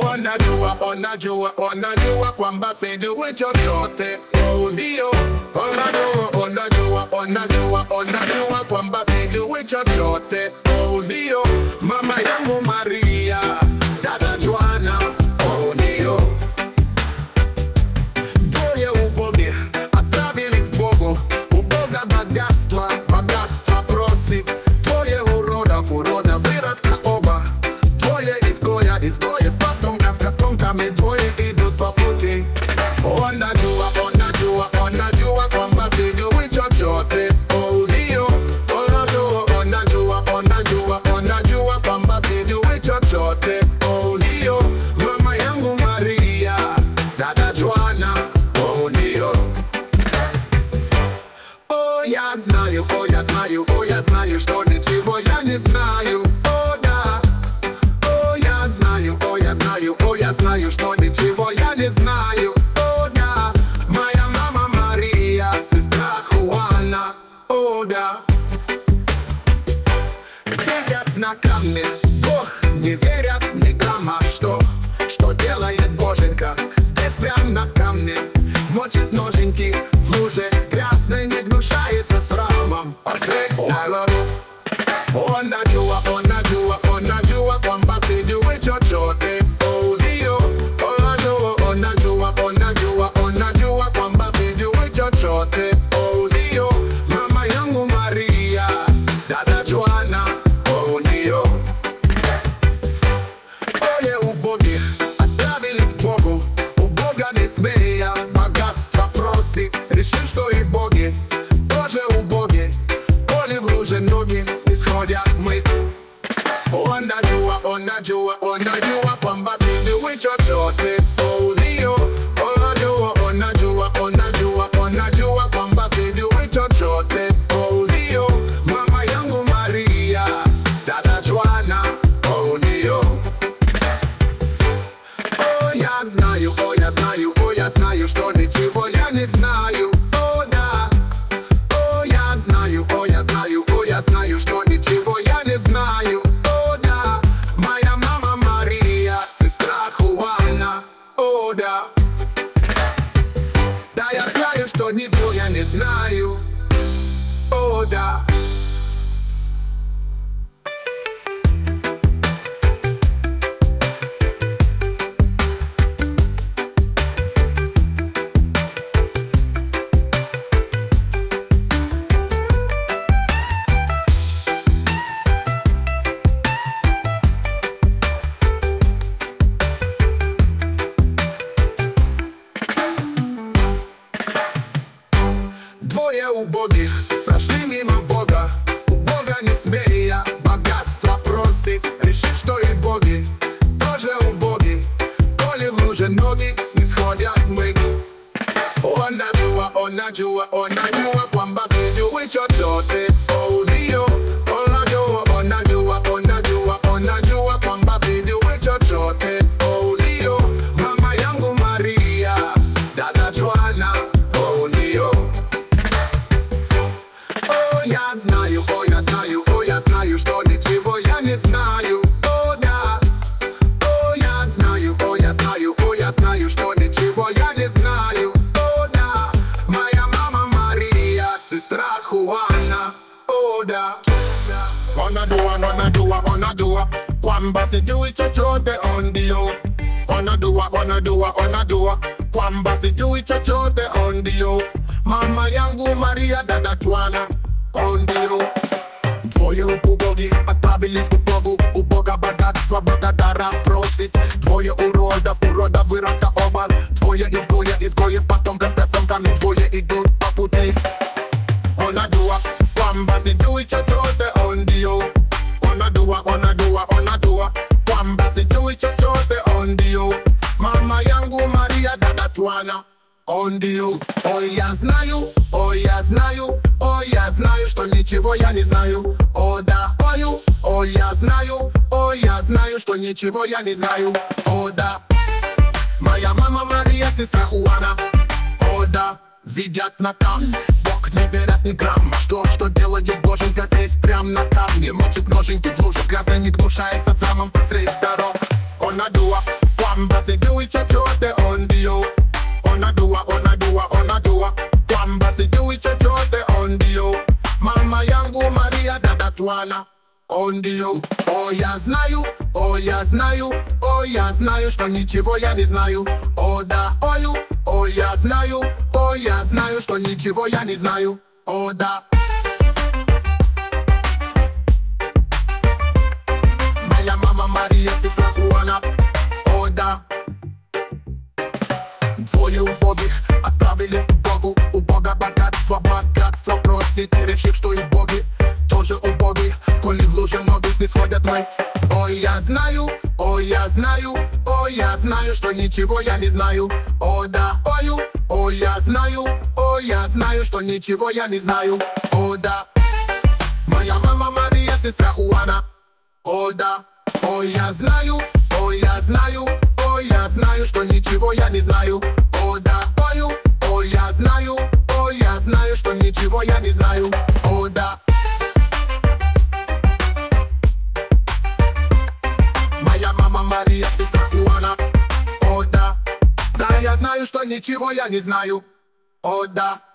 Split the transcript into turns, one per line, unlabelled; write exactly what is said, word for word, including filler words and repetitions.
Wanajua, wanajua, wanajua kwamba sijui chochote. Oh ndio, wanajua, wanajua, wanajua, wanajua kwamba sijui chochote. Oh ndio, mama yangu Maria, dada Joana. Oh ndio, Twoje ubogie, atabilis bogo, uboga bagatstwa, bagatstwa prosit. Twoje uroda, uroda virat kaoba. Twoje izgoja, izgoje wpatonka, skatonka my twoje idut paputi. Wanajua, wanajua, wanajua kwamba sijui chochote. Oh ndio, wanajua, wanajua, wanajua, wanajua kwamba sijui chochote. Oh ndio, mama yangu Maria, dada Joana. Oh ndio, oh ja znaju, oh ja znaju, oh ja znaju što ničego ja ne znaju. Oh da, oh ja znaju, oh ja znaju, oh ja znaju što ničego ja ne znaju. Oh da, moja mama Maria, sestra Juana. Oh da, верят на камне, Бог не верят никому, что, что делает Боженька. Здесь прям на камне мочит ноженьки в луже грязной, не гнушается срамом. Освет народу. Wanajua, wanajua, wanajua kwamba sijui chochote. Oh ndio, wanajua, wanajua, wanajua, wanajua kwamba sijui chochote. Oh ndio, mama yangu Maria, dada Joana. Oh ndio, Twoje ubogie, atabilis bogo, uboga не смея, богатства просить. Решил, что и боги тоже убоги, коли в луже ноги снисходят мы. Wanajua, wanajua, wanajua kwamba sijui chochote. Oh ndio, wanajua, wanajua, wanajua, wanajua kwamba sijui chochote. Oh ndio, mama yangu Maria, dada Joana. Oh ndio, oh ja znaju, oh ja znaju, oh ja znaju što ničego ja ne znaju. Oh da, oh ja znaju, oh ja znaju, oh ja znaju što ničego ja ne znaju. Oh da, moja mama Maria, sestra Juana. Oh da, da ja znaju što ničego ja ne znaju. Oh da. Двое убогих прошли мимо Бога, у Бога не смея богатства просить. Решив, что и боги тоже убоги, коли в луже ноги снисходят мы. Wanajua, wanajua, wanajua kwamba sijui chochote. Oh ndio, wanajua, wanajua, wanajua, wanajua kwamba sijui chochote. Oh ndio, mama yangu Maria, dada Joana. Oh ndio, oh ja znaju, oh ja znaju, oh ja znaju što ničego ja ne znaju. Oh da, oh ja znaju, oh ja znaju, oh ja znaju što ničego ja ne znaju. Oh da, moja mama Maria, sestra Juana. Oh da, wanajua, wanajua, wanajua kwamba sijui chochote. Oh ndio, wanajua, wanajua, wanajua kwamba sijui chochote. Oh ndio, mama yangu Maria, dada Joana. Oh ndio, Twoje ubogi, atabilis bogo, uboga bogactwa, благодаря просить. Twoje uroda, uroda вырата оба. Twoje изгоя, изгоев потомка, скотомками twoje идут по пути. Wanajua kwamba sijui chochote. Oh ndio, wanajua, wanajua, wanajua kwamba sijui chochote. Oh ndio, mama yangu Maria, dada Joana. Oh ndio, oh я знаю, oh я знаю, oh я знаю что ничего я не знаю. Oh да, ою, oh я знаю, oh я знаю что ничего я не знаю. Oh да, моя мама Мария, сестра Juana. Oh да, видят на камне, Бог не верят ни грамма. Что, что делает Боженька здесь прям на камне? Мочит ноженьки в луже грязной, не гнушается срамом посреди дорог. Wanajua Kwamba sijui chochote on dio, onadua onadua onadua. Kwamba sijui chochote on dio, mama yangu Maria dada Twana on dio. O ja znaju, o ja znaju, o ja znaju što ničivo ja ne znaju. O da oju, o ja znaju, o ja znaju što ničivo ja ne znaju. O da. Moja mama Marija sestra Juana. O da. Dwoje ubogich отправились к Богу. У Бога богатство, богатство просит, решив, что и боги тоже убогие, коли в луже ноги снисходят мы. Ой, я знаю, ой, я знаю, ой, я знаю, что ничего я не знаю. О да, ою, ой, я знаю, ой, я знаю, что ничего я не знаю. О да. Моя мама Мария сестра Juana. О да. Ой, я знаю, ой, я знаю, ой, я знаю, что ничего я не знаю. О да, ою, ой, я знаю, ой, я знаю, что ничего я не знаю. О да. Моя мама Мария сестра Juana. О да. Да, я знаю, что ничего я не знаю. О да.